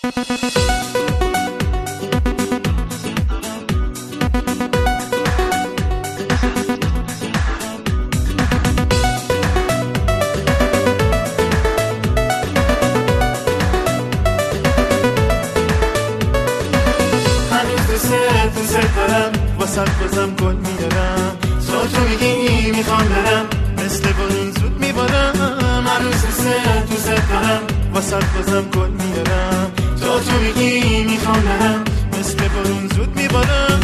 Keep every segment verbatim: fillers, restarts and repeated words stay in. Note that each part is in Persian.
واسه بازم گل میارم تا تو میگی میخوام برم مثل بارون زود میبارم هنوز دوست دوست دارم واسه بازم گل میارم تا تو میگی میخوام برم مثل بارون زود میبارم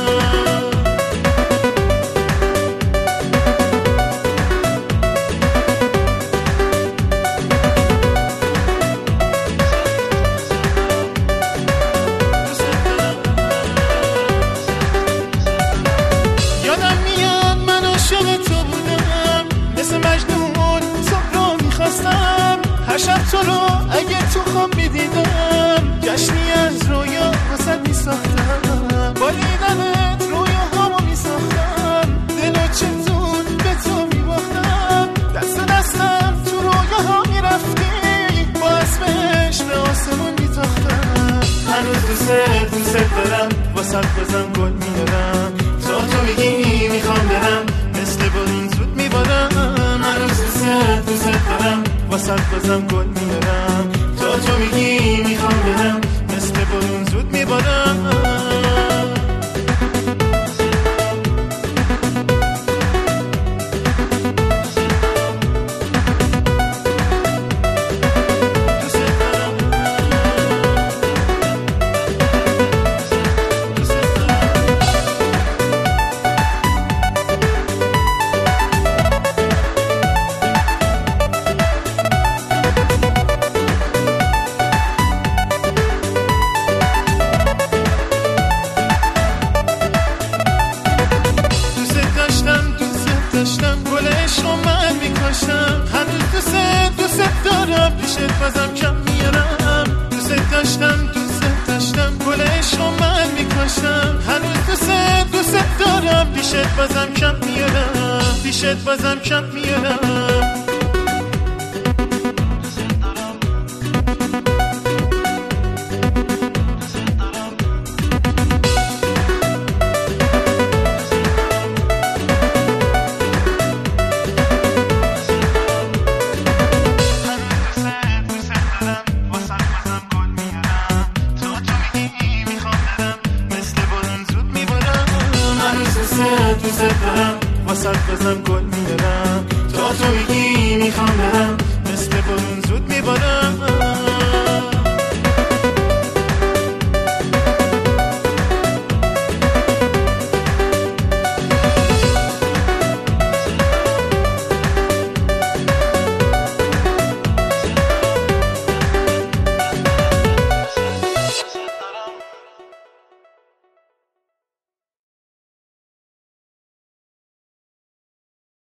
هر شب تو رو اگه تو خواب میدیدم جشنی از رویا واسد میساختم با دیدنت رویاهامو میساختم دلو چطور به تو میباختم دست دستم تو رویاها میرفتی با اسمش به آسمون میتاختم هنوز دوست دوست دارم واسد بازم گل میارم تا تو میگی میخوام برم مثل بارون زود میبارم هنوز دوست دوست دارم واسه بازم گل میارم تا تو میگی میخوام برم مثل بارون زود میبارم پیشت بازم کم میارم دوست داشتم دوست داشتم گل عشق من میکاشم هنوز دوست دوست دارم پیشت بازم کم میارم پیشت بازم کم میارم دوست دارم واسه بازم گل